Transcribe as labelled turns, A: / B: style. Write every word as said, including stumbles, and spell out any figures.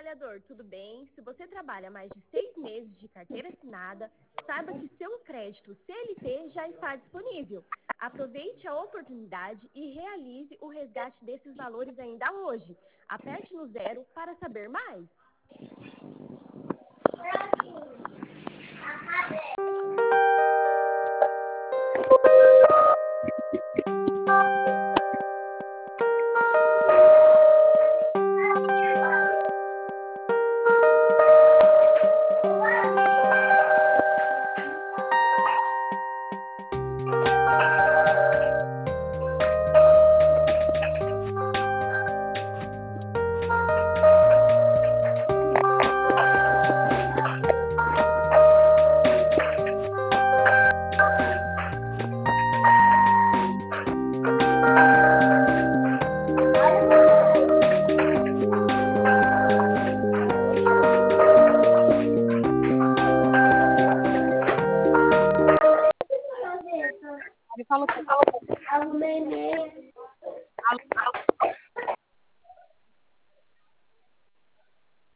A: trabalhador, tudo bem? Se você trabalha mais de seis meses de carteira assinada, saiba que seu crédito C L T já está disponível. Aproveite a oportunidade e realize o resgate desses valores ainda hoje. Aperte no zero para saber mais.
B: Ele fala
C: O neném